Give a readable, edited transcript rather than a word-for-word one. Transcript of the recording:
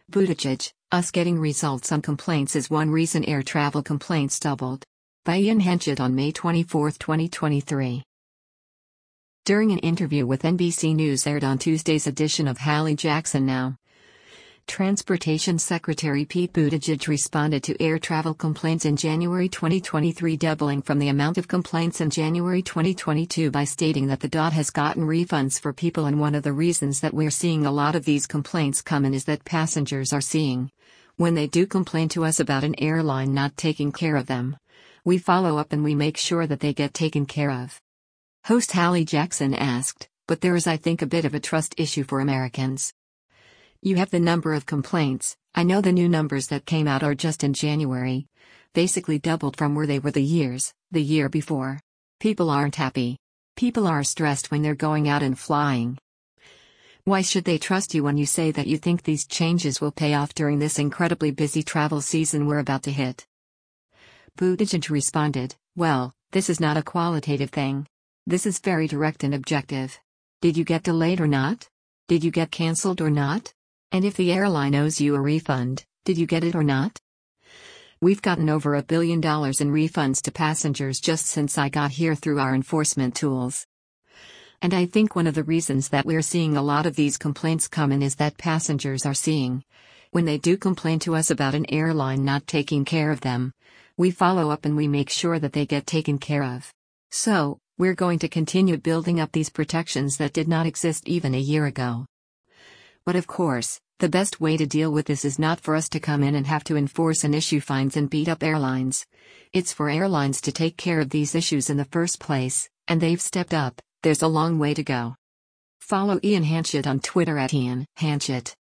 Buttigieg, us getting results on complaints is one reason air travel complaints doubled. By Ian Henchett on May 24, 2023. During an interview with NBC News aired on Tuesday's edition of Hallie Jackson Now, Transportation Secretary Pete Buttigieg responded to air travel complaints in January 2023 doubling from the amount of complaints in January 2022 by stating that the DOT has gotten refunds for people, and one of the reasons that we're seeing a lot of these complaints come in is that passengers are seeing, when they do complain to us about an airline not taking care of them, we follow up and we make sure that they get taken care of. Host Hallie Jackson asked, but there is, I think, a bit of a trust issue for Americans. You have the number of complaints. I know the new numbers that came out are just in January. Basically doubled from where they were the year before. People aren't happy. People are stressed when they're going out and flying. Why should they trust you when you say that you think these changes will pay off during this incredibly busy travel season we're about to hit? Buttigieg responded, well, this is not a qualitative thing. This is very direct and objective. Did you get delayed or not? Did you get canceled or not? And if the airline owes you a refund, did you get it or not? We've gotten over $1 billion in refunds to passengers just since I got here through our enforcement tools. And I think one of the reasons that we're seeing a lot of these complaints come in is that passengers are seeing, when they do complain to us about an airline not taking care of them, we follow up and we make sure that they get taken care of. So, we're going to continue building up these protections that did not exist even a year ago. But of course, the best way to deal with this is not for us to come in and have to enforce and issue fines and beat up airlines. It's for airlines to take care of these issues in the first place, and they've stepped up. There's a long way to go. Follow Ian Henchett on Twitter @IanHenchett.